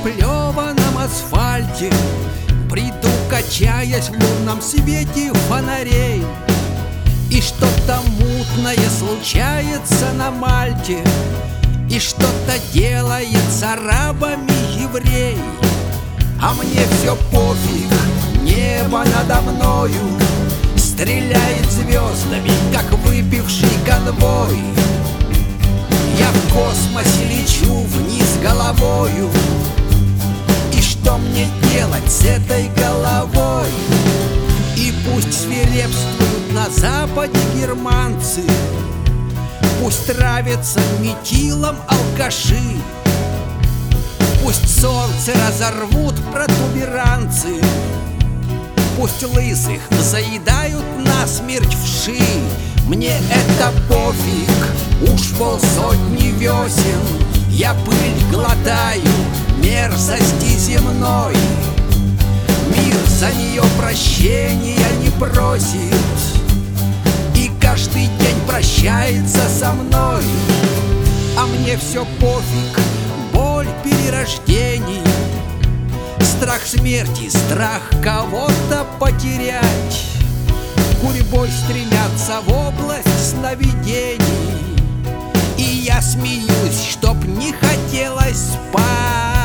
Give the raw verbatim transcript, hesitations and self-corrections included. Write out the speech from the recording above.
заплеванном асфальте бреду, качаясь в лунном свете фонарей. И что-то мутное случается на Мальте, и что-то делается арабами еврей. А мне все пофиг, небо надо мною стреляет звездами, как выпивший конвой. Я в космосе лечу вниз головою, и что мне делать с этой головой? И пусть свирепствуют на западе германцы, пусть травятся метилом алкаши, пусть солнце разорвут протуберанцы, пусть лысых заедают насмерть вши. Мне это пофиг, уж полсотни весен я пыль глотаю мерзости земной. Мир за нее прощения не просит, и каждый день прощается со мной. А мне все пофиг, боль перерождений, страх смерти, страх кого-то потерять. Гурьбой стремятся в область сновидений, и я смеюсь, чтоб не хотелось спать.